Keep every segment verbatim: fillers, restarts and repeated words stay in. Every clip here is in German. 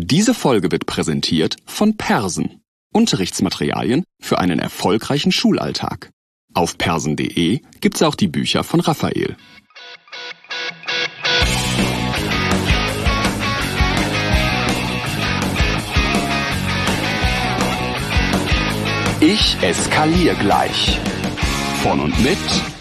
Diese Folge wird präsentiert von Persen. Unterrichtsmaterialien für einen erfolgreichen Schulalltag. Auf persen punkt de gibt's auch die Bücher von Raphael. Ich eskaliere gleich. Von und mit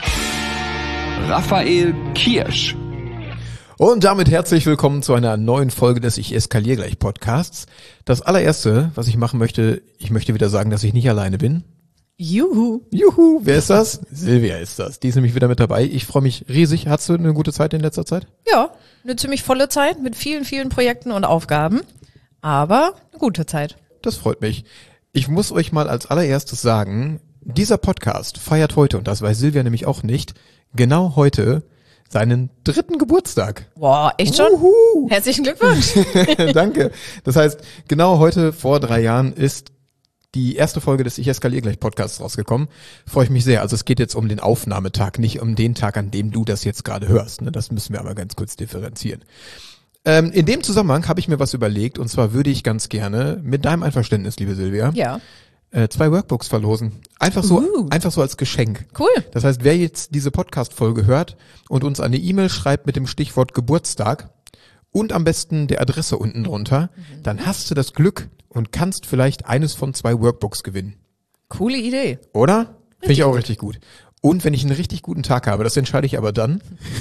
Raphael Kirsch. Und damit herzlich willkommen zu einer neuen Folge des Ich eskaliere gleich Podcasts. Das allererste, was ich machen möchte, ich möchte wieder sagen, dass ich nicht alleine bin. Juhu. Juhu, wer ist das? Silvia ist das. Die ist nämlich wieder mit dabei. Ich freue mich riesig. Hattest du eine gute Zeit in letzter Zeit? Ja, eine ziemlich volle Zeit mit vielen, vielen Projekten und Aufgaben. Aber eine gute Zeit. Das freut mich. Ich muss euch mal als allererstes sagen, dieser Podcast feiert heute, und das weiß Silvia nämlich auch nicht, genau heute seinen dritten Geburtstag. Boah, echt schon? Uhu. Herzlichen Glückwunsch. Danke. Das heißt, genau heute vor drei Jahren ist die erste Folge des Ich eskaliere gleich Podcasts rausgekommen. Freue ich mich sehr. Also es geht jetzt um den Aufnahmetag, nicht um den Tag, an dem du das jetzt gerade hörst. Das müssen wir aber ganz kurz differenzieren. Ähm, in dem Zusammenhang habe ich mir was überlegt, und zwar würde ich ganz gerne mit deinem Einverständnis, liebe Silvia, Ja. äh, zwei Workbooks verlosen. Einfach so, Uh. einfach so als Geschenk. Cool. Das heißt, wer jetzt diese Podcast-Folge hört und uns eine E-Mail schreibt mit dem Stichwort Geburtstag und am besten der Adresse unten drunter, mhm. dann hast du das Glück und kannst vielleicht eines von zwei Workbooks gewinnen. Coole Idee. Oder? Finde ich auch richtig gut. Und wenn ich einen richtig guten Tag habe, das entscheide ich aber dann,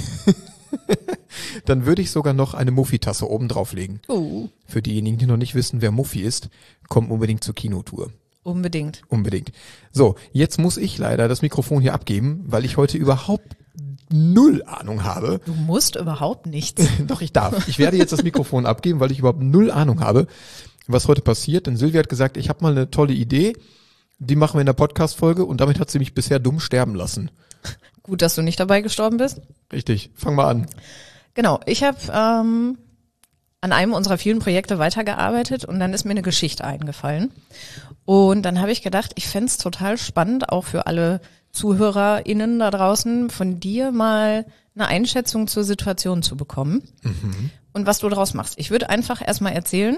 dann würde ich sogar noch eine Muffi-Tasse oben drauflegen. Uh. Für diejenigen, die noch nicht wissen, wer Muffi ist, kommt unbedingt zur Kinotour. Unbedingt. Unbedingt. So, jetzt muss ich leider das Mikrofon hier abgeben, weil ich heute überhaupt null Ahnung habe. Du musst überhaupt nichts. Doch, ich darf. Ich werde jetzt das Mikrofon abgeben, weil ich überhaupt null Ahnung habe, was heute passiert. Denn Silvia hat gesagt, ich habe mal eine tolle Idee, die machen wir in der Podcast-Folge, und damit hat sie mich bisher dumm sterben lassen. Gut, dass du nicht dabei gestorben bist. Richtig, fang mal an. Genau, ich habe ähm, an einem unserer vielen Projekte weitergearbeitet und dann ist mir eine Geschichte eingefallen. Und dann habe ich gedacht, ich fände es total spannend, auch für alle ZuhörerInnen da draußen, von dir mal eine Einschätzung zur Situation zu bekommen. Mhm. Und was du daraus machst. Ich würde einfach erstmal erzählen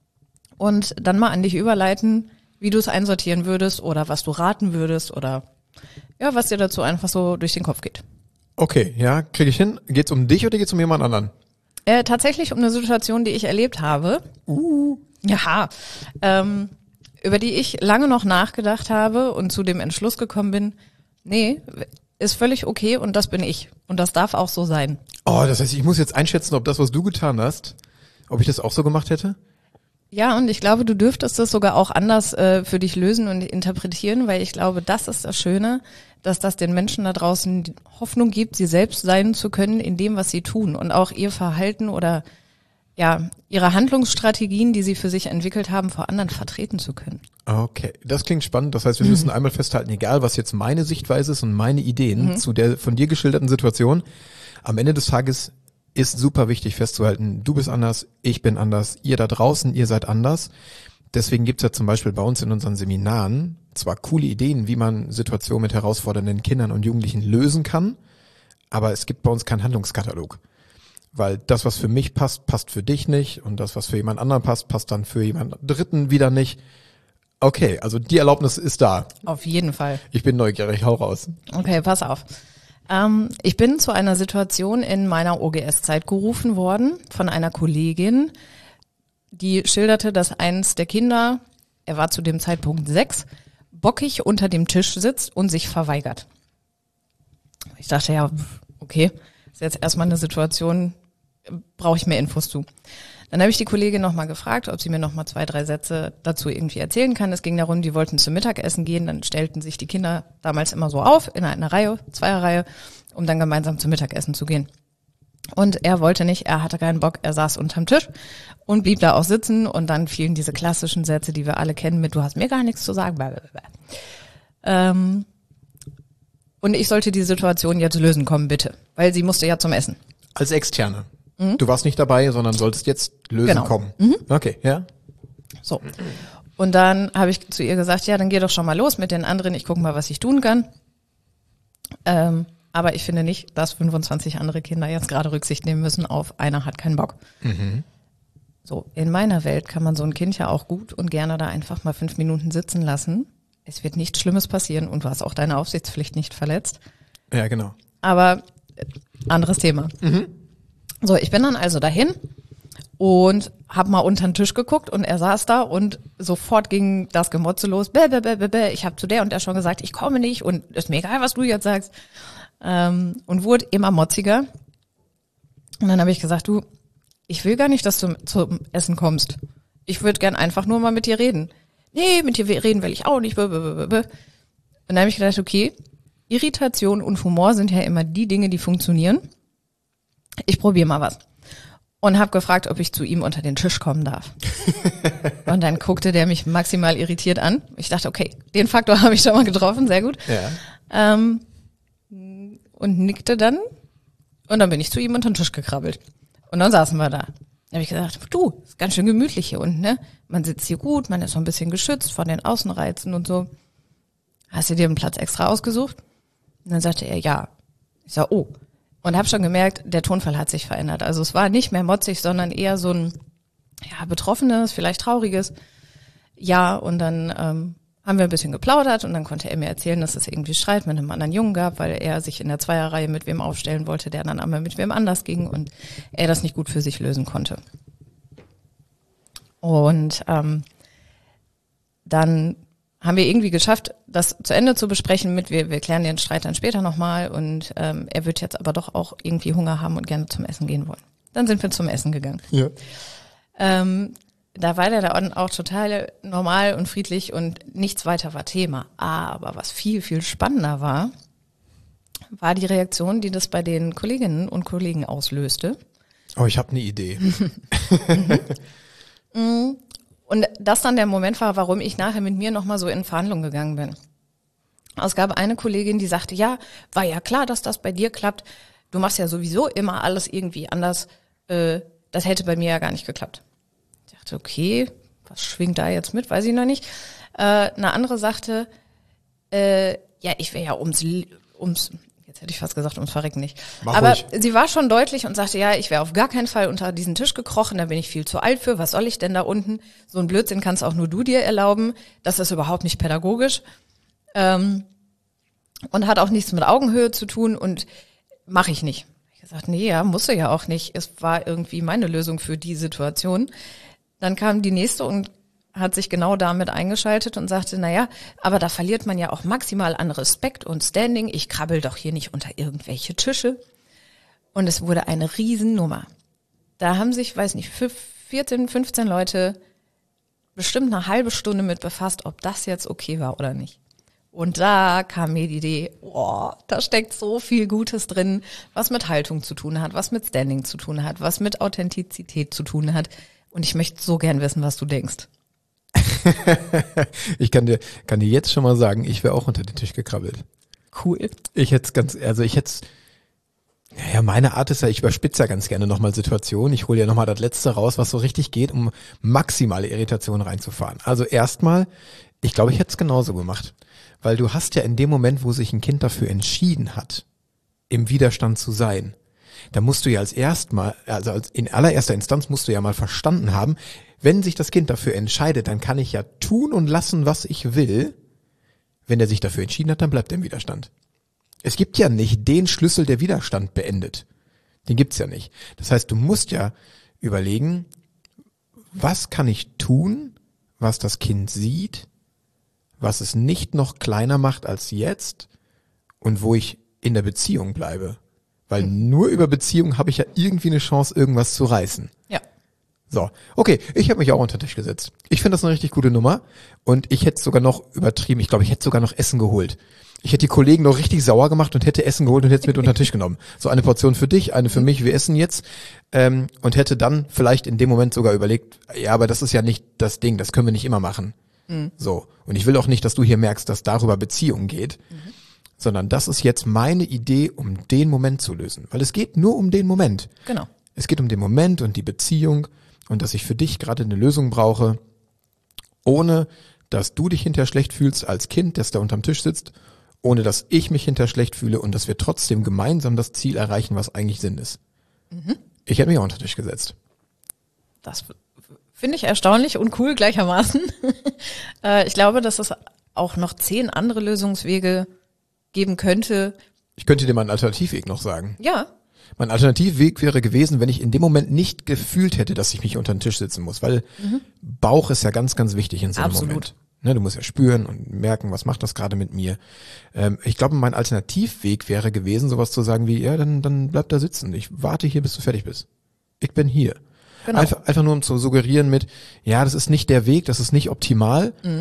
und dann mal an dich überleiten, wie du es einsortieren würdest oder was du raten würdest oder ja, was dir dazu einfach so durch den Kopf geht. Okay, ja, kriege ich hin. Geht's um dich oder geht's um jemand anderen? Äh, tatsächlich um eine Situation, die ich erlebt habe. Uh. Ja, ähm, über die ich lange noch nachgedacht habe und zu dem Entschluss gekommen bin, nee, ist völlig okay und das bin ich. Und das darf auch so sein. Oh, das heißt, ich muss jetzt einschätzen, ob das, was du getan hast, ob ich das auch so gemacht hätte? Ja, und ich glaube, du dürftest das sogar auch anders äh, für dich lösen und interpretieren, weil ich glaube, das ist das Schöne, dass das den Menschen da draußen die Hoffnung gibt, sie selbst sein zu können in dem, was sie tun und auch ihr Verhalten oder ja ihre Handlungsstrategien, die sie für sich entwickelt haben, vor anderen vertreten zu können. Okay, das klingt spannend. Das heißt, wir müssen einmal festhalten, egal was jetzt meine Sichtweise ist und meine Ideen mhm. zu der von dir geschilderten Situation, am Ende des Tages ist super wichtig festzuhalten, du bist anders, ich bin anders, ihr da draußen, ihr seid anders. Deswegen gibt's ja zum Beispiel bei uns in unseren Seminaren zwar coole Ideen, wie man Situationen mit herausfordernden Kindern und Jugendlichen lösen kann, aber es gibt bei uns keinen Handlungskatalog. Weil das, was für mich passt, passt für dich nicht, und das, was für jemand anderen passt, passt dann für jemand Dritten wieder nicht. Okay, also die Erlaubnis ist da. Auf jeden Fall. Ich bin neugierig, hau raus. Okay, pass auf. Ähm, ich bin zu einer Situation in meiner O G S-Zeit gerufen worden von einer Kollegin, die schilderte, dass eins der Kinder, er war zu dem Zeitpunkt sechs, bockig unter dem Tisch sitzt und sich verweigert. Ich dachte, ja, okay, ist jetzt erstmal eine Situation, brauche ich mehr Infos zu. Dann habe ich die Kollegin nochmal gefragt, ob sie mir nochmal zwei, drei Sätze dazu irgendwie erzählen kann. Es ging darum, die wollten zum Mittagessen gehen, dann stellten sich die Kinder damals immer so auf, in einer Reihe, Zweierreihe, um dann gemeinsam zum Mittagessen zu gehen. Und er wollte nicht, er hatte keinen Bock, er saß unterm Tisch und blieb da auch sitzen und dann fielen diese klassischen Sätze, die wir alle kennen mit, du hast mir gar nichts zu sagen. Blablabla. Ähm, und ich sollte die Situation jetzt lösen, kommen bitte, weil sie musste ja zum Essen. Als Externe. Mhm. Du warst nicht dabei, sondern solltest jetzt lösen genau. kommen. Mhm. Okay, ja. So. Und dann habe ich zu ihr gesagt, ja, dann geh doch schon mal los mit den anderen, ich gucke mal, was ich tun kann. Ähm, aber ich finde nicht, dass fünfundzwanzig andere Kinder jetzt gerade Rücksicht nehmen müssen auf, einer hat keinen Bock. Mhm. So, in meiner Welt kann man so ein Kind ja auch gut und gerne da einfach mal fünf Minuten sitzen lassen. Es wird nichts Schlimmes passieren und du hast auch deine Aufsichtspflicht nicht verletzt. Ja, genau. Aber äh, anderes Thema. Mhm. So, ich bin dann also dahin und habe mal unter den Tisch geguckt und er saß da und sofort ging das Gemotze los. Bäh, bäh, bäh, bäh. Ich habe zu der und der schon gesagt, ich komme nicht und ist mir egal, was du jetzt sagst. Ähm, und wurde immer motziger. Und dann habe ich gesagt, du, ich will gar nicht, dass du zum Essen kommst. Ich würde gern einfach nur mal mit dir reden. Nee, mit dir reden will ich auch nicht. Und dann habe ich gedacht, okay, Irritation und Humor sind ja immer die Dinge, die funktionieren. Ich probiere mal was. Und habe gefragt, ob ich zu ihm unter den Tisch kommen darf. Und dann guckte der mich maximal irritiert an. Ich dachte, okay, den Faktor habe ich schon mal getroffen, sehr gut. Ja. Ähm, und nickte dann. Und dann bin ich zu ihm unter den Tisch gekrabbelt. Und dann saßen wir da. Da habe ich gesagt, du, ist ganz schön gemütlich hier unten, ne? Man sitzt hier gut, man ist so ein bisschen geschützt von den Außenreizen und so. Hast du dir einen Platz extra ausgesucht? Und dann sagte er, ja. Ich sag, oh. Und habe schon gemerkt, der Tonfall hat sich verändert. Also es war nicht mehr motzig, sondern eher so ein ja betroffenes, vielleicht trauriges Ja. Und dann ähm, haben wir ein bisschen geplaudert und dann konnte er mir erzählen, dass es irgendwie Streit mit einem anderen Jungen gab, weil er sich in der Zweierreihe mit wem aufstellen wollte, der dann einmal mit wem anders ging und er das nicht gut für sich lösen konnte. Und ähm, dann haben wir irgendwie geschafft, das zu Ende zu besprechen mit, wir, wir klären den Streit dann später nochmal und ähm, er wird jetzt aber doch auch irgendwie Hunger haben und gerne zum Essen gehen wollen. Dann sind wir zum Essen gegangen. Ja. Ähm, Da war der da auch total normal und friedlich und nichts weiter war Thema. Aber was viel, viel spannender war, war die Reaktion, die das bei den Kolleginnen und Kollegen auslöste. Oh, ich habe eine Idee. mhm. Und das dann der Moment war, warum ich nachher mit mir nochmal so in Verhandlungen gegangen bin. Es gab eine Kollegin, die sagte, ja, war ja klar, dass das bei dir klappt. Du machst ja sowieso immer alles irgendwie anders. Äh, das hätte bei mir ja gar nicht geklappt. Ich dachte, okay, was schwingt da jetzt mit, weiß ich noch nicht. Äh, eine andere sagte, äh, ja, ich wäre ja ums, ums, jetzt hätte ich fast gesagt, ums Verrecken nicht. Mach Aber ruhig. Sie war schon deutlich und sagte, ja, ich wäre auf gar keinen Fall unter diesen Tisch gekrochen, da bin ich viel zu alt für, was soll ich denn da unten? So ein Blödsinn kannst auch nur du dir erlauben, das ist überhaupt nicht pädagogisch ähm, und hat auch nichts mit Augenhöhe zu tun und mache ich nicht. Ich habe gesagt, nee, ja, musst du ja auch nicht, es war irgendwie meine Lösung für die Situation. Dann kam die nächste und hat sich genau damit eingeschaltet und sagte, naja, aber da verliert man ja auch maximal an Respekt und Standing. Ich krabbel doch hier nicht unter irgendwelche Tische. Und es wurde eine Riesennummer. Da haben sich, weiß nicht, vierzehn, fünfzehn Leute bestimmt eine halbe Stunde mit befasst, ob das jetzt okay war oder nicht. Und da kam mir die Idee, oh, da steckt so viel Gutes drin, was mit Haltung zu tun hat, was mit Standing zu tun hat, was mit Authentizität zu tun hat. Und ich möchte so gern wissen, was du denkst. Ich kann dir, kann dir jetzt schon mal sagen, ich wäre auch unter den Tisch gekrabbelt. Cool. Ich hätte ganz, also ich hätte, ja, meine Art ist ja, ich überspitze ja ganz gerne nochmal Situationen. Ich hole ja nochmal das Letzte raus, was so richtig geht, um maximale Irritation reinzufahren. Also erstmal, ich glaube, ich hätte es genauso gemacht. Weil du hast ja in dem Moment, wo sich ein Kind dafür entschieden hat, im Widerstand zu sein, da musst du ja als erstmal, also als in allererster Instanz musst du ja mal verstanden haben, wenn sich das Kind dafür entscheidet, dann kann ich ja tun und lassen, was ich will. Wenn er sich dafür entschieden hat, dann bleibt er im Widerstand. Es gibt ja nicht den Schlüssel, der Widerstand beendet. Den gibt's ja nicht. Das heißt, du musst ja überlegen, was kann ich tun, was das Kind sieht, was es nicht noch kleiner macht als jetzt und wo ich in der Beziehung bleibe. Weil nur über Beziehung habe ich ja irgendwie eine Chance, irgendwas zu reißen. Ja. So, okay, ich habe mich auch unter den Tisch gesetzt. Ich finde das eine richtig gute Nummer und ich hätte sogar noch übertrieben. Ich glaube, ich hätte sogar noch Essen geholt. Ich hätte die Kollegen noch richtig sauer gemacht und hätte Essen geholt und hätte es mit unter den Tisch genommen. So eine Portion für dich, eine für mich, wir essen jetzt. Ähm, und hätte dann vielleicht in dem Moment sogar überlegt, ja, aber das ist ja nicht das Ding, das können wir nicht immer machen. Mhm. So, und ich will auch nicht, dass du hier merkst, dass darüber Beziehung geht. Mhm. Sondern das ist jetzt meine Idee, um den Moment zu lösen. Weil es geht nur um den Moment. Genau. Es geht um den Moment und die Beziehung und dass ich für dich gerade eine Lösung brauche, ohne dass du dich hinterher schlecht fühlst als Kind, das da unterm Tisch sitzt, ohne dass ich mich hinterher schlecht fühle und dass wir trotzdem gemeinsam das Ziel erreichen, was eigentlich Sinn ist. Mhm. Ich hätte mich auch unter den Tisch gesetzt. Das Finde ich erstaunlich und cool gleichermaßen. äh, ich glaube, dass es auch noch zehn andere Lösungswege geben könnte. Ich könnte dir mal einen Alternativweg noch sagen. Ja. Mein Alternativweg wäre gewesen, wenn ich in dem Moment nicht gefühlt hätte, dass ich mich unter den Tisch sitzen muss, weil mhm. Bauch ist ja ganz, ganz wichtig in so einem Absolut. Moment. Ne, du musst ja spüren und merken, was macht das gerade mit mir. Ähm, ich glaube, mein Alternativweg wäre gewesen, sowas zu sagen wie, ja, dann, dann bleib da sitzen. Ich warte hier, bis du fertig bist. Ich bin hier. Genau. Einfach, einfach nur um zu suggerieren mit, ja, das ist nicht der Weg, das ist nicht optimal, mhm.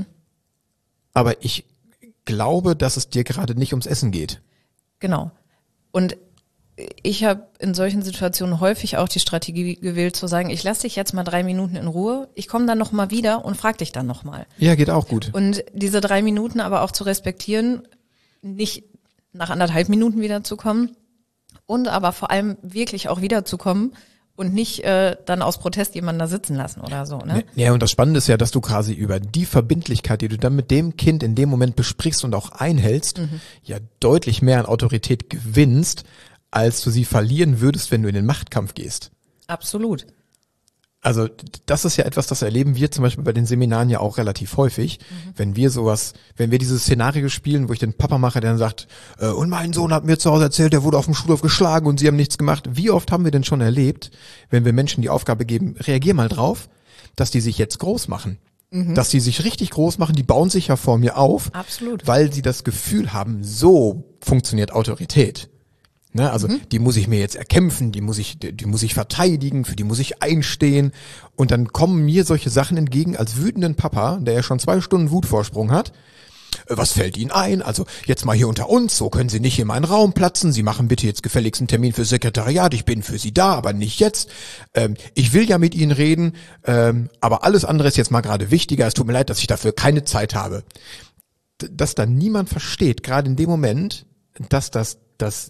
aber ich glaube, dass es dir gerade nicht ums Essen geht. Genau. Und ich habe in solchen Situationen häufig auch die Strategie gewählt, zu sagen, ich lasse dich jetzt mal drei Minuten in Ruhe, ich komme dann nochmal wieder und frage dich dann nochmal. Ja, geht auch gut. Und diese drei Minuten aber auch zu respektieren, nicht nach anderthalb Minuten wiederzukommen und aber vor allem wirklich auch wiederzukommen und nicht äh, dann aus Protest jemanden da sitzen lassen oder so. Ne? Ja, und das Spannende ist ja, dass du quasi über die Verbindlichkeit, die du dann mit dem Kind in dem Moment besprichst und auch einhältst, mhm. ja deutlich mehr an Autorität gewinnst, als du sie verlieren würdest, wenn du in den Machtkampf gehst. Absolut. Also das ist ja etwas, das erleben wir zum Beispiel bei den Seminaren ja auch relativ häufig, mhm. wenn wir sowas, wenn wir dieses Szenario spielen, wo ich den Papa mache, der dann sagt, äh, und mein Sohn hat mir zu Hause erzählt, der wurde auf dem Schulhof geschlagen und sie haben nichts gemacht. Wie oft haben wir denn schon erlebt, wenn wir Menschen die Aufgabe geben, reagier mal drauf, dass die sich jetzt groß machen. Mhm. Dass die sich richtig groß machen, die bauen sich ja vor mir auf. Absolut. Weil sie das Gefühl haben, so funktioniert Autorität. Ne, also mhm. die muss ich mir jetzt erkämpfen, die muss ich, die muss ich verteidigen, für die muss ich einstehen. Und dann kommen mir solche Sachen entgegen als wütenden Papa, der ja schon zwei Stunden Wutvorsprung hat. Was fällt Ihnen ein? Also jetzt mal hier unter uns, so können Sie nicht in meinen Raum platzen. Sie machen bitte jetzt gefälligst einen Termin fürs Sekretariat. Ich bin für Sie da, aber nicht jetzt. Ähm, ich will ja mit Ihnen reden, ähm, aber alles andere ist jetzt mal gerade wichtiger. Es tut mir leid, dass ich dafür keine Zeit habe. Dass da niemand versteht, gerade in dem Moment, dass das, das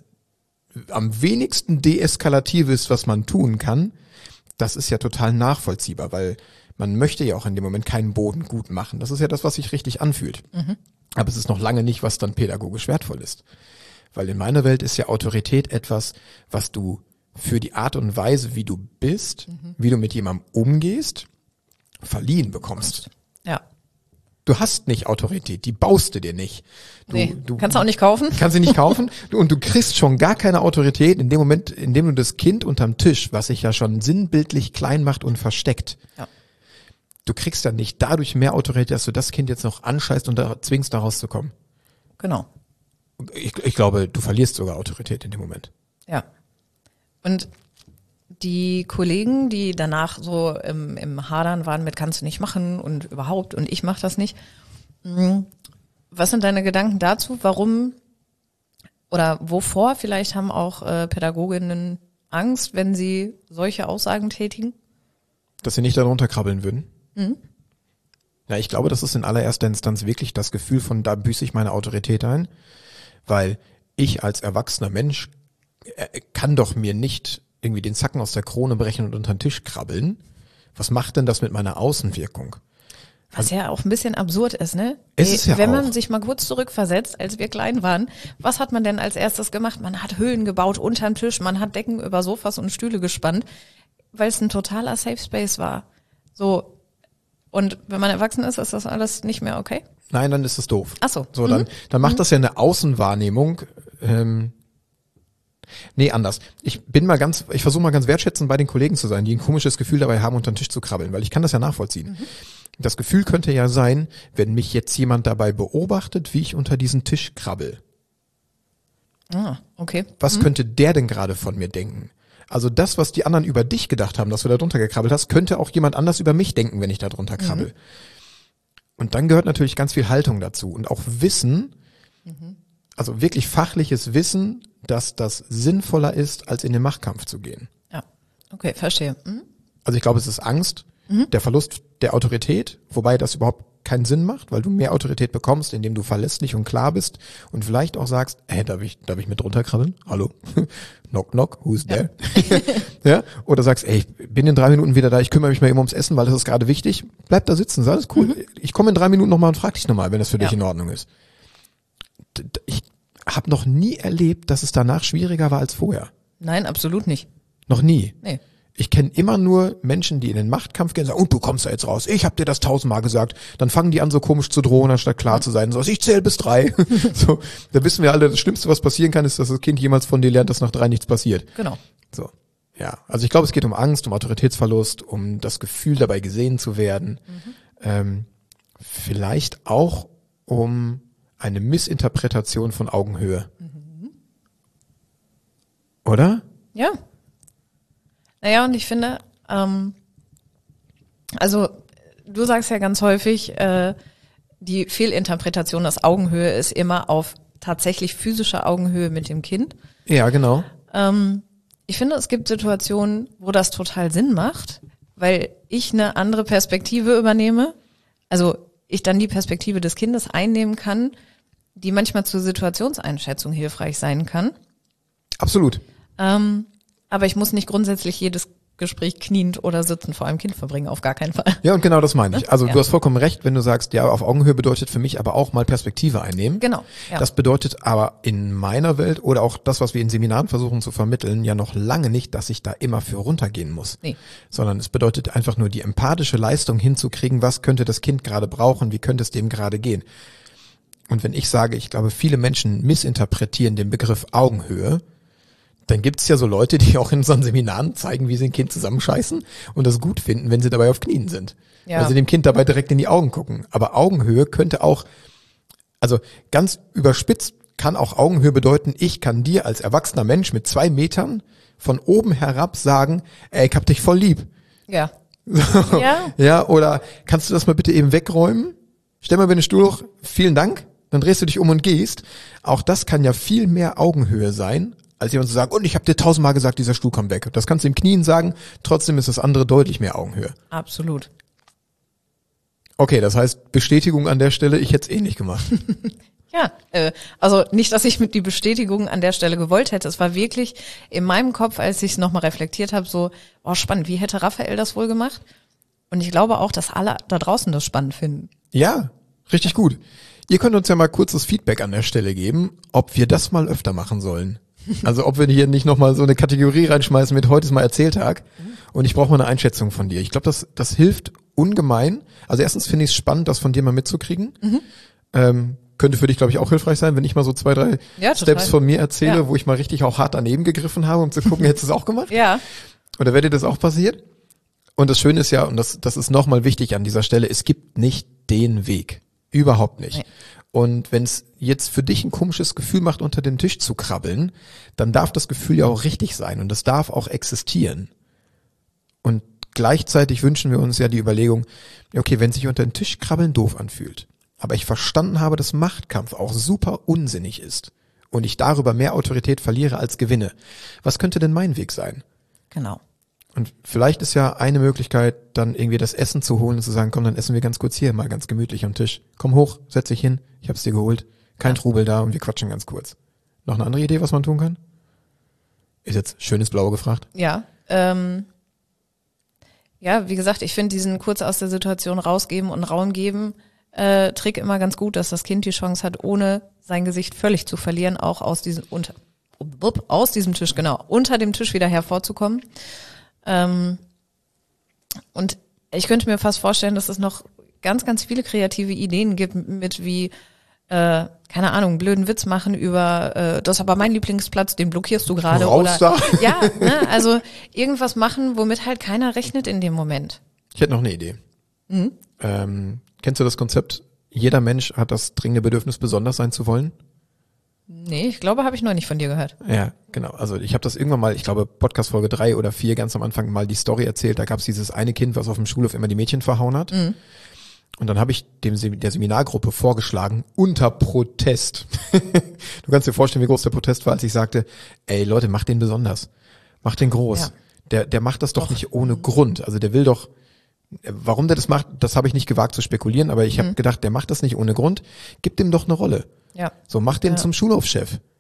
am wenigsten deeskalativ ist, was man tun kann, das ist ja total nachvollziehbar, weil man möchte ja auch in dem Moment keinen Boden gut machen. Das ist ja das, was sich richtig anfühlt. Mhm. Aber es ist noch lange nicht, was dann pädagogisch wertvoll ist. Weil in meiner Welt ist ja Autorität etwas, was du für die Art und Weise, wie du bist, mhm. wie du mit jemandem umgehst, verliehen bekommst. Ja. Du hast nicht Autorität, die baust du dir nicht. Du, nee, du kannst du auch nicht kaufen. Kannst sie nicht kaufen und du kriegst schon gar keine Autorität in dem Moment, in dem du das Kind unterm Tisch, was sich ja schon sinnbildlich klein macht und versteckt, ja. du kriegst dann nicht dadurch mehr Autorität, dass du das Kind jetzt noch anscheißt und da zwingst, da rauszukommen. Genau. Ich, ich glaube, du verlierst sogar Autorität in dem Moment. Ja. Und die Kollegen, die danach so im, im Hadern waren mit kannst du nicht machen und überhaupt und ich mach das nicht. Was sind deine Gedanken dazu? Warum oder wovor vielleicht haben auch äh, Pädagoginnen Angst, wenn sie solche Aussagen tätigen? Dass sie nicht darunter krabbeln würden? Mhm. Ja, ich glaube, das ist in allererster Instanz wirklich das Gefühl von, da büße ich meine Autorität ein, weil ich als erwachsener Mensch äh, kann doch mir nicht irgendwie den Zacken aus der Krone brechen und unter den Tisch krabbeln. Was macht denn das mit meiner Außenwirkung? Was ja auch ein bisschen absurd ist, ne? Ist es ja Wenn auch. man sich mal kurz zurückversetzt, als wir klein waren, was hat man denn als erstes gemacht? Man hat Höhlen gebaut unterm Tisch, man hat Decken über Sofas und Stühle gespannt, weil es ein totaler Safe Space war. So. Und wenn man erwachsen ist, ist das alles nicht mehr okay? Nein, dann ist es doof. Ach so. So, dann, mhm. dann macht das ja eine Außenwahrnehmung, ähm, Nee, anders. Ich bin mal ganz, ich versuche mal ganz wertschätzend bei den Kollegen zu sein, die ein komisches Gefühl dabei haben, unter den Tisch zu krabbeln, weil ich kann das ja nachvollziehen. Mhm. Das Gefühl könnte ja sein, wenn mich jetzt jemand dabei beobachtet, wie ich unter diesen Tisch krabbel. Ah, okay. Was mhm. könnte der denn gerade von mir denken? Also das, was die anderen über dich gedacht haben, dass du da drunter gekrabbelt hast, könnte auch jemand anders über mich denken, wenn ich da drunter krabbel. Mhm. Und dann gehört natürlich ganz viel Haltung dazu und auch Wissen, mhm. also wirklich fachliches Wissen, dass das sinnvoller ist, als in den Machtkampf zu gehen. Ja, okay, verstehe. Mhm. Also ich glaube, es ist Angst, mhm. der Verlust der Autorität, wobei das überhaupt keinen Sinn macht, weil du mehr Autorität bekommst, indem du verlässlich und klar bist und vielleicht auch sagst, hey, darf ich, darf ich mit drunter krabbeln? Hallo? Knock, knock, who's there? Ja. Ja? Oder sagst, ey, ich bin in drei Minuten wieder da, ich kümmere mich mal eben ums Essen, weil das ist gerade wichtig. Bleib da sitzen, ist alles cool. Mhm. Ich komme in drei Minuten nochmal und frag dich nochmal, wenn das für ja. dich in Ordnung ist. Ich habe noch nie erlebt, dass es danach schwieriger war als vorher. Nein, absolut nicht. Noch nie. Nee. Ich kenne immer nur Menschen, die in den Machtkampf gehen und sagen, und du kommst da jetzt raus, ich habe dir das tausendmal gesagt. Dann fangen die an, so komisch zu drohen, anstatt klar zu sein. So, ich zähle bis drei. So, da wissen wir alle, das Schlimmste, was passieren kann, ist, dass das Kind jemals von dir lernt, dass nach drei nichts passiert. Genau. So, ja. Also ich glaube, es geht um Angst, um Autoritätsverlust, um das Gefühl, dabei gesehen zu werden. Mhm. Ähm, vielleicht auch um eine Missinterpretation von Augenhöhe. Mhm. Oder? Ja. Naja, und ich finde, ähm, also du sagst ja ganz häufig, äh, die Fehlinterpretation aus Augenhöhe ist immer auf tatsächlich physischer Augenhöhe mit dem Kind. Ja, genau. Ähm, ich finde, es gibt Situationen, wo das total Sinn macht, weil ich eine andere Perspektive übernehme. Also ich dann die Perspektive des Kindes einnehmen kann, die manchmal zur Situationseinschätzung hilfreich sein kann. Absolut. Ähm, aber ich muss nicht grundsätzlich jedes Gespräch kniend oder sitzend vor einem Kind verbringen, auf gar keinen Fall. Ja, und genau das meine ich. Also ja. du hast vollkommen recht, wenn du sagst, ja, auf Augenhöhe bedeutet für mich aber auch mal Perspektive einnehmen. Genau. Ja. Das bedeutet aber in meiner Welt oder auch das, was wir in Seminaren versuchen zu vermitteln, ja noch lange nicht, dass ich da immer für runtergehen muss. Nee. Sondern es bedeutet einfach nur die empathische Leistung hinzukriegen, was könnte das Kind gerade brauchen, wie könnte es dem gerade gehen. Und wenn ich sage, ich glaube, viele Menschen missinterpretieren den Begriff Augenhöhe, dann gibt's ja so Leute, die auch in unseren Seminaren zeigen, wie sie ein Kind zusammenscheißen und das gut finden, wenn sie dabei auf Knien sind. Ja. Weil sie dem Kind dabei direkt in die Augen gucken. Aber Augenhöhe könnte auch, also ganz überspitzt kann auch Augenhöhe bedeuten, ich kann dir als erwachsener Mensch mit zwei Metern von oben herab sagen, ey, ich hab dich voll lieb. Ja. So. Ja. Ja, oder kannst du das mal bitte eben wegräumen? Stell mal bitte den Stuhl hoch, vielen Dank. Dann drehst du dich um und gehst. Auch das kann ja viel mehr Augenhöhe sein, als jemand zu sagen, und ich habe dir tausendmal gesagt, dieser Stuhl kommt weg. Das kannst du im Knien sagen, trotzdem ist das andere deutlich mehr Augenhöhe. Absolut. Okay, das heißt, Bestätigung an der Stelle, ich hätte es eh nicht gemacht. Ja, äh, also nicht, dass ich mit die Bestätigung an der Stelle gewollt hätte. Es war wirklich in meinem Kopf, als ich es nochmal reflektiert habe, so, oh spannend, wie hätte Raphael das wohl gemacht? Und ich glaube auch, dass alle da draußen das spannend finden. Ja, richtig gut. Ihr könnt uns ja mal kurzes Feedback an der Stelle geben, ob wir das mal öfter machen sollen. Also ob wir hier nicht nochmal so eine Kategorie reinschmeißen mit heute ist mal Erzähltag und ich brauche mal eine Einschätzung von dir. Ich glaube, das das hilft ungemein. Also erstens finde ich es spannend, das von dir mal mitzukriegen. Mhm. Ähm, könnte für dich, glaube ich, auch hilfreich sein, wenn ich mal so zwei, drei ja, Steps von mir erzähle, ja. wo ich mal richtig auch hart daneben gegriffen habe, um zu gucken, hättest du es auch gemacht? Ja. Oder wäre dir das auch passiert? Und das Schöne ist ja, und das das ist nochmal wichtig an dieser Stelle, es gibt nicht den Weg. Überhaupt nicht. Nee. Und wenn es jetzt für dich ein komisches Gefühl macht, unter den Tisch zu krabbeln, dann darf das Gefühl ja auch richtig sein und das darf auch existieren. Und gleichzeitig wünschen wir uns ja die Überlegung, okay, wenn sich unter den Tisch krabbeln doof anfühlt, aber ich verstanden habe, dass Machtkampf auch super unsinnig ist und ich darüber mehr Autorität verliere als gewinne, was könnte denn mein Weg sein? Genau. Und vielleicht ist ja eine Möglichkeit, dann irgendwie das Essen zu holen und zu sagen, komm, dann essen wir ganz kurz hier, mal ganz gemütlich am Tisch. Komm hoch, setz dich hin, ich hab's dir geholt. Kein ja. Trubel da und wir quatschen ganz kurz. Noch eine andere Idee, was man tun kann? Ist jetzt schönes Blau gefragt? Ja, ähm, ja, wie gesagt, ich finde diesen kurz aus der Situation rausgeben und Raum geben äh, Trick immer ganz gut, dass das Kind die Chance hat, ohne sein Gesicht völlig zu verlieren, auch aus diesem unter aus diesem Tisch, genau, unter dem Tisch wieder hervorzukommen. Ähm, und ich könnte mir fast vorstellen, dass es noch ganz, ganz viele kreative Ideen gibt mit wie, äh, keine Ahnung, einen blöden Witz machen über, äh, das ist aber mein Lieblingsplatz, den blockierst du gerade. Raus oder da. Ja, ne, also irgendwas machen, womit halt keiner rechnet in dem Moment. Ich hätte noch eine Idee. Mhm. Ähm, kennst du das Konzept, jeder Mensch hat das dringende Bedürfnis, besonders sein zu wollen? Nee, ich glaube, habe ich noch nicht von dir gehört. Ja, genau. Also ich habe das irgendwann mal, ich glaube Podcast Folge drei oder vier ganz am Anfang mal die Story erzählt. Da gab es dieses eine Kind, was auf dem Schulhof immer die Mädchen verhauen hat. Mhm. Und dann habe ich dem der Seminargruppe vorgeschlagen, unter Protest. Du kannst dir vorstellen, wie groß der Protest war, als ich sagte, ey Leute, macht den besonders. Macht den groß. Ja. Der, der macht das doch, doch nicht ohne Grund. Also der will doch, warum der das macht, das habe ich nicht gewagt zu spekulieren, aber ich habe mhm. gedacht, der macht das nicht ohne Grund. Gib dem doch eine Rolle. Ja. So, mach den ja. zum Schulhofchef.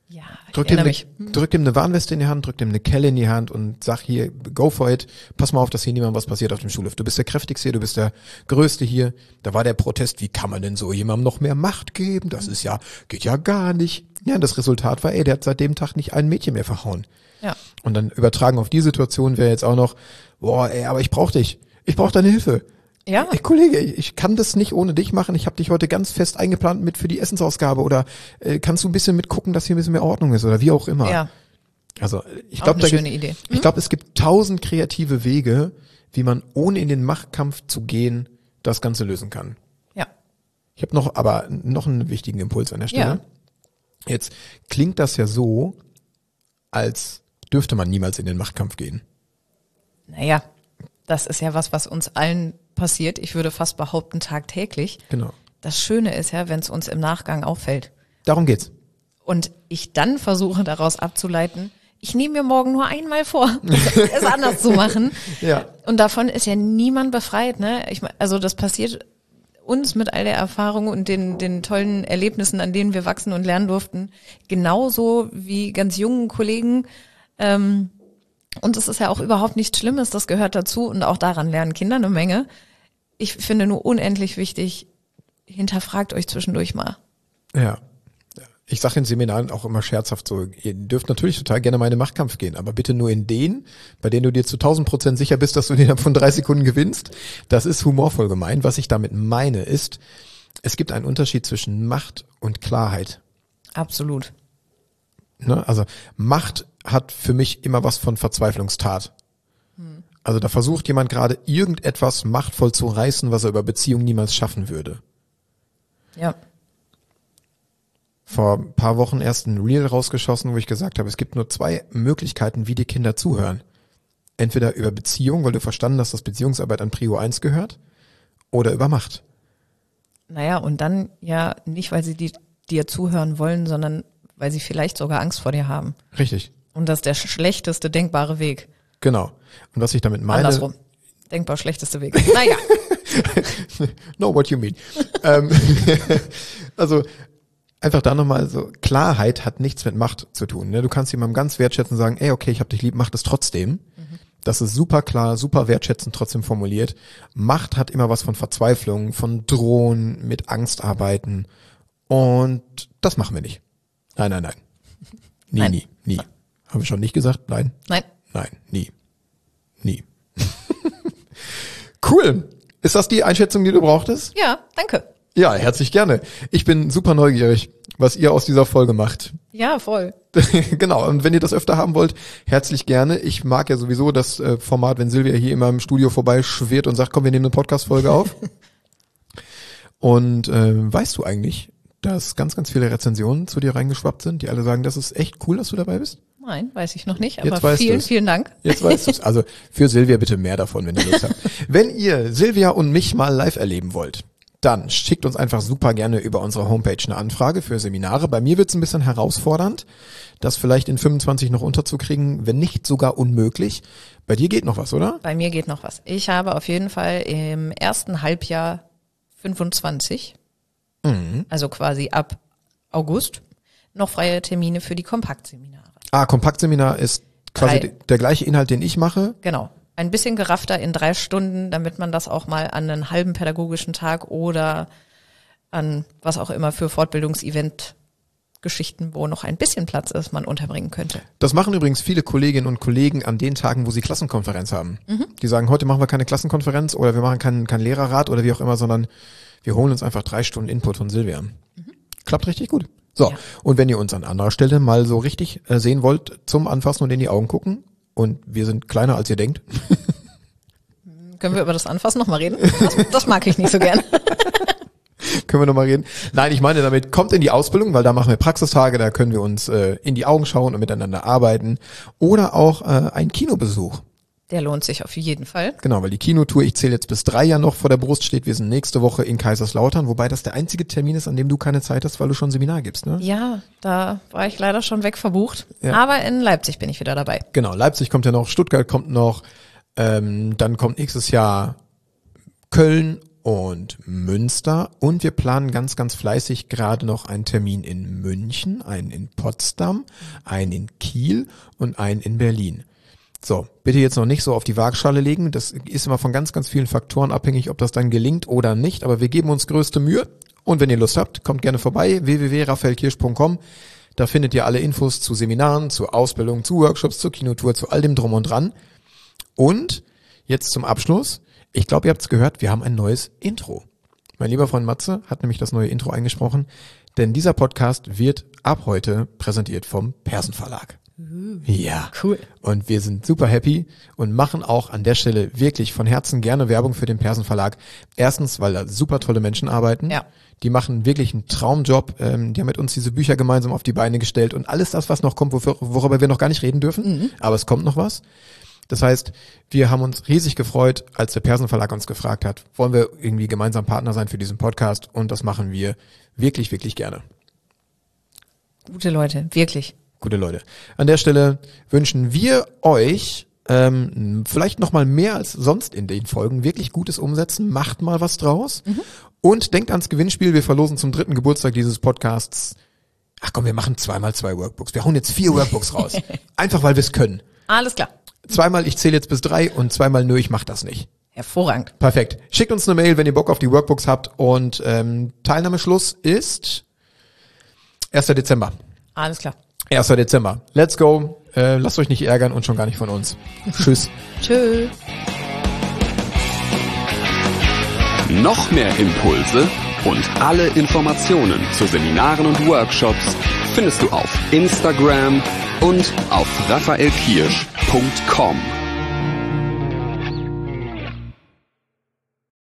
Ja, ich Drück dem, erinnere eine, mich. drück dem eine Warnweste in die Hand, drück dem eine Kelle in die Hand und sag hier, go for it. Pass mal auf, dass hier niemand was passiert auf dem Schulhof. Du bist der Kräftigste hier, du bist der Größte hier. Da war der Protest, wie kann man denn so jemandem noch mehr Macht geben? Das ist ja, geht ja gar nicht. Ja, das Resultat war, ey, der hat seit dem Tag nicht ein Mädchen mehr verhauen. Ja. Und dann übertragen auf die Situation wäre jetzt auch noch, boah, ey, aber ich brauch dich. Ich brauch deine Hilfe. Ja. Ey, Kollege, ich kann das nicht ohne dich machen. Ich habe dich heute ganz fest eingeplant mit für die Essensausgabe oder äh, kannst du ein bisschen mitgucken, dass hier ein bisschen mehr Ordnung ist oder wie auch immer. Ja. Also ich Auch glaube, eine da schöne gibt, Idee. ich glaube, es gibt tausend kreative Wege, wie man ohne in den Machtkampf zu gehen das Ganze lösen kann. Ja. Ich habe noch, aber noch einen wichtigen Impuls an der Stelle. Ja. Jetzt klingt das ja so, als dürfte man niemals in den Machtkampf gehen. Naja, das ist ja was, was uns allen passiert. Ich würde fast behaupten, tagtäglich. Genau. Das Schöne ist ja, wenn es uns im Nachgang auffällt. Darum geht's. Und ich dann versuche daraus abzuleiten, ich nehme mir morgen nur einmal vor, es anders zu machen. Ja. Und davon ist ja niemand befreit, ne? Ich mein, also das passiert uns mit all der Erfahrung und den, den tollen Erlebnissen, an denen wir wachsen und lernen durften, genauso wie ganz jungen Kollegen. Ähm, und es ist ja auch überhaupt nichts Schlimmes, das gehört dazu und auch daran lernen Kinder eine Menge. Ich finde nur unendlich wichtig, hinterfragt euch zwischendurch mal. Ja. Ich sage in Seminaren auch immer scherzhaft so, ihr dürft natürlich total gerne mal in den Machtkampf gehen, aber bitte nur in den, bei denen du dir zu tausend Prozent sicher bist, dass du den von drei Sekunden gewinnst. Das ist humorvoll gemeint. Was ich damit meine ist, es gibt einen Unterschied zwischen Macht und Klarheit. Absolut. Ne? Also Macht hat für mich immer was von Verzweiflungstat. Hm. Also da versucht jemand gerade irgendetwas machtvoll zu reißen, was er über Beziehungen niemals schaffen würde. Ja. Vor ein paar Wochen erst ein Reel rausgeschossen, wo ich gesagt habe, es gibt nur zwei Möglichkeiten, wie die Kinder zuhören. Entweder über Beziehung, weil du verstanden hast, dass Beziehungsarbeit an Prio eins gehört, oder über Macht. Naja, und dann ja nicht, weil sie die, dir zuhören wollen, sondern weil sie vielleicht sogar Angst vor dir haben. Richtig. Und das ist der schlechteste denkbare Weg. Genau. Und was ich damit meine... Andersrum. Denkbar schlechteste Weg. Naja. Know what you mean. ähm, also... Einfach da nochmal so, Klarheit hat nichts mit Macht zu tun. Ne? Du kannst jemandem ganz wertschätzend sagen, ey, okay, ich hab dich lieb, mach das trotzdem. Mhm. Das ist super klar, super wertschätzend trotzdem formuliert. Macht hat immer was von Verzweiflung, von Drohen, mit Angst arbeiten. Und das machen wir nicht. Nein, nein, nein. Nie, Nein. nie, nie. Haben wir schon nicht gesagt? Nein? Nein. Nein, nie. Nie. Cool. Ist das die Einschätzung, die du brauchtest? Ja, danke. Ja, herzlich gerne. Ich bin super neugierig, was ihr aus dieser Folge macht. Ja, voll. Genau, und wenn ihr das öfter haben wollt, herzlich gerne. Ich mag ja sowieso das äh, Format, wenn Silvia hier immer im Studio vorbeischwirrt und sagt, komm, wir nehmen eine Podcast-Folge auf. Und äh, weißt du eigentlich, dass ganz, ganz viele Rezensionen zu dir reingeschwappt sind, die alle sagen, das ist echt cool, dass du dabei bist? Nein, weiß ich noch nicht, Jetzt aber weißt vielen, du's. vielen Dank. Jetzt weißt du es. Also für Silvia bitte mehr davon, wenn ihr Lust habt. Wenn ihr Silvia und mich mal live erleben wollt, dann schickt uns einfach super gerne über unsere Homepage eine Anfrage für Seminare. Bei mir wird es ein bisschen herausfordernd, das vielleicht in fünfundzwanzig noch unterzukriegen, wenn nicht sogar unmöglich. Bei dir geht noch was, oder? Bei mir geht noch was. Ich habe auf jeden Fall im ersten Halbjahr fünfundzwanzig, Mhm. also quasi ab August, noch freie Termine für die Kompaktseminare. Ah, Kompaktseminar ist quasi Drei. der gleiche Inhalt, den ich mache. Genau. Ein bisschen geraffter in drei Stunden, damit man das auch mal an einen halben pädagogischen Tag oder an was auch immer für Fortbildungsevent-Geschichten, wo noch ein bisschen Platz ist, man unterbringen könnte. Das machen übrigens viele Kolleginnen und Kollegen an den Tagen, wo sie Klassenkonferenz haben. Mhm. Die sagen, heute machen wir keine Klassenkonferenz oder wir machen keinen kein Lehrerrat oder wie auch immer, sondern wir holen uns einfach drei Stunden Input von Silvia. Mhm. Klappt richtig gut. So, Ja. Und wenn ihr uns an anderer Stelle mal so richtig äh, sehen wollt, zum Anfassen und in die Augen gucken, und wir sind kleiner, als ihr denkt. Können wir über das Anfassen nochmal reden? Das, das mag ich nicht so gern. Können wir nochmal reden? Nein, ich meine damit, kommt in die Ausbildung, weil da machen wir Praxistage, da können wir uns äh, in die Augen schauen und miteinander arbeiten. Oder auch äh, ein Kinobesuch. Der lohnt sich auf jeden Fall. Genau, weil die Kinotour, ich zähle jetzt bis drei ja noch vor der Brust steht. Wir sind nächste Woche in Kaiserslautern, wobei das der einzige Termin ist, an dem du keine Zeit hast, weil du schon Seminar gibst, ne? Ja, da war ich leider schon weg verbucht. Ja. Aber in Leipzig bin ich wieder dabei. Genau, Leipzig kommt ja noch, Stuttgart kommt noch, ähm, dann kommt nächstes Jahr Köln und Münster und wir planen ganz, ganz fleißig gerade noch einen Termin in München, einen in Potsdam, einen in Kiel und einen in Berlin. So, bitte jetzt noch nicht so auf die Waagschale legen. Das ist immer von ganz, ganz vielen Faktoren abhängig, ob das dann gelingt oder nicht. Aber wir geben uns größte Mühe. Und wenn ihr Lust habt, kommt gerne vorbei, w w w punkt raphael kirsch punkt com. Da findet ihr alle Infos zu Seminaren, zu Ausbildung, zu Workshops, zur Kinotour, zu all dem Drum und Dran. Und jetzt zum Abschluss. Ich glaube, ihr habt es gehört, wir haben ein neues Intro. Mein lieber Freund Matze hat nämlich das neue Intro eingesprochen. Denn dieser Podcast wird ab heute präsentiert vom Persen Verlag. Uh, ja, cool. Und wir sind super happy und machen auch an der Stelle wirklich von Herzen gerne Werbung für den Persen Verlag. Erstens, weil da super tolle Menschen arbeiten. Ja. Die machen wirklich einen Traumjob. Ähm, die haben mit uns diese Bücher gemeinsam auf die Beine gestellt und alles das, was noch kommt, wor- worüber wir noch gar nicht reden dürfen. Mhm. Aber es kommt noch was. Das heißt, wir haben uns riesig gefreut, als der Persen Verlag uns gefragt hat, wollen wir irgendwie gemeinsam Partner sein für diesen Podcast? Und das machen wir wirklich, wirklich gerne. Gute Leute, wirklich. Gute Leute. An der Stelle wünschen wir euch ähm, vielleicht noch mal mehr als sonst in den Folgen wirklich gutes Umsetzen. Macht mal was draus. Mhm. Und denkt ans Gewinnspiel. Wir verlosen zum dritten Geburtstag dieses Podcasts. Ach komm, wir machen zweimal zwei Workbooks. Wir hauen jetzt vier Workbooks raus. Einfach, weil wir es können. Alles klar. Zweimal, ich zähle jetzt bis drei und zweimal, nö, ich mach das nicht. Hervorragend. Perfekt. Schickt uns eine Mail, wenn ihr Bock auf die Workbooks habt. Und ähm, Teilnahmeschluss ist erster Dezember. Alles klar. erster Dezember. Let's go. Äh, lasst euch nicht ärgern und schon gar nicht von uns. Tschüss. Tschö. Noch mehr Impulse und alle Informationen zu Seminaren und Workshops findest du auf Instagram und auf raphael kirsch punkt com.